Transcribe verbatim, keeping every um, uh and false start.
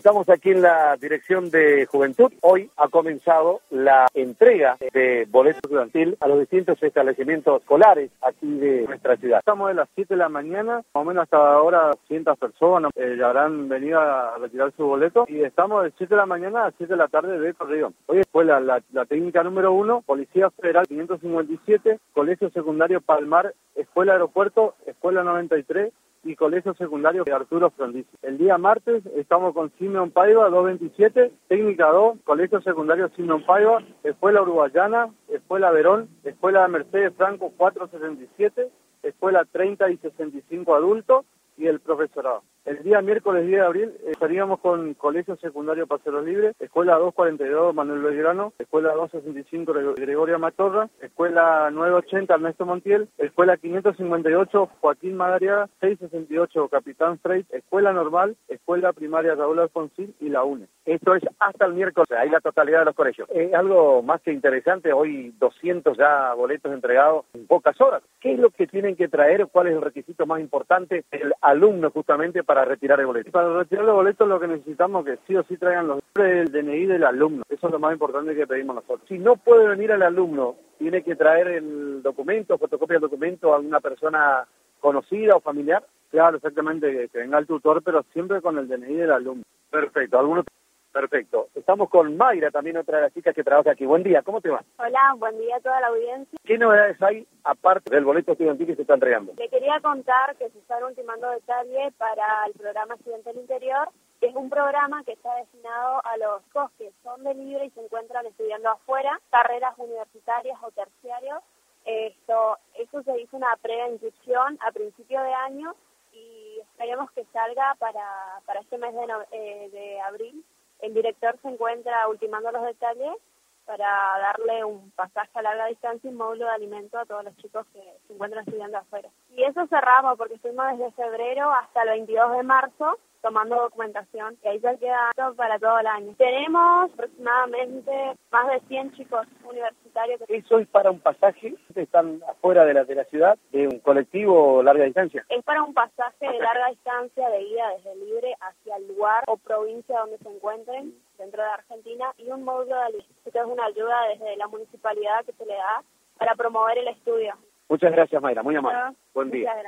Estamos aquí en la Dirección de Juventud. Hoy ha comenzado la entrega de boletos estudiantil a los distintos establecimientos escolares aquí de nuestra ciudad. Estamos de las siete de la mañana, más o menos hasta ahora cientos personas eh, ya habrán venido a retirar su boleto y estamos de siete de la mañana a siete de la tarde de corrido. Hoy escuela, la, la técnica número uno, Policía Federal quinientos cincuenta y siete, Colegio Secundario Palmar, Escuela Aeropuerto, Escuela noventa y tres, y Colegio Secundario de Arturo Frondizi. El día martes estamos con Simeón Paiva, doscientos veintisiete, Técnica dos, Colegio Secundario Simeón Paiva, Escuela Uruguayana, Escuela Verón, Escuela Mercedes Franco cuatrocientos sesenta y siete, Escuela treinta y sesenta y cinco adultos y el profesorado. El día miércoles diez de abril estaríamos con Colegio Secundario Paseros Libres, Escuela doscientos cuarenta y dos Manuel Belgrano, Escuela doscientos sesenta y cinco Gregoria Matorra, Escuela novecientos ochenta Ernesto Montiel, Escuela quinientos cincuenta y ocho Joaquín Madariaga, seiscientos sesenta y ocho Capitán Freit, Escuela Normal, Escuela Primaria Raúl Alfonsín y la U N E. Esto es hasta el miércoles, ahí la totalidad de los colegios. Es algo más que interesante, hoy doscientos ya boletos entregados en pocas horas. ¿Qué es lo que tienen que traer? ¿Cuál es el requisito más importante del alumno justamente para retirar el boleto? Para retirar los boletos lo que necesitamos es que sí o sí traigan los del D N I del alumno. Eso es lo más importante que pedimos nosotros. Si no puede venir el alumno, tiene que traer el documento, fotocopia del documento a una persona conocida o familiar. Claro, exactamente, que, que venga el tutor, pero siempre con el D N I del alumno. Perfecto. ¿Alguno? Perfecto. Estamos con Mayra, también otra de las chicas que trabaja aquí. Buen día, ¿cómo te va? Hola, buen día a toda la audiencia. ¿Qué novedades hay aparte del boleto estudiantil que se está entregando? Le quería contar que se están ultimando detalles para el programa Estudiante del Interior, que es un programa que está destinado a los chicos que son de libre y se encuentran estudiando afuera, carreras universitarias o terciarios. Esto, eso se hizo una previa inscripción a principio de año y esperemos que salga para, para este mes de, no, eh, de abril. El director se encuentra ultimando los detalles para darle un pasaje a larga distancia y un módulo de alimento a todos los chicos que se encuentran estudiando afuera. Y eso cerramos porque estuvimos desde febrero hasta el veintidós de marzo tomando documentación, y ahí ya queda para todo el año. Tenemos aproximadamente más de cien chicos universitarios. ¿Eso es para un pasaje? ¿Están afuera de la, de la ciudad, de un colectivo larga distancia? Es para un pasaje de larga distancia de ida desde Libre hacia el lugar o provincia donde se encuentren dentro de Argentina y un módulo de alimento. Esto es una ayuda desde la municipalidad que se le da para promover el estudio. Muchas gracias, Mayra, muy amable. Bueno, buen día.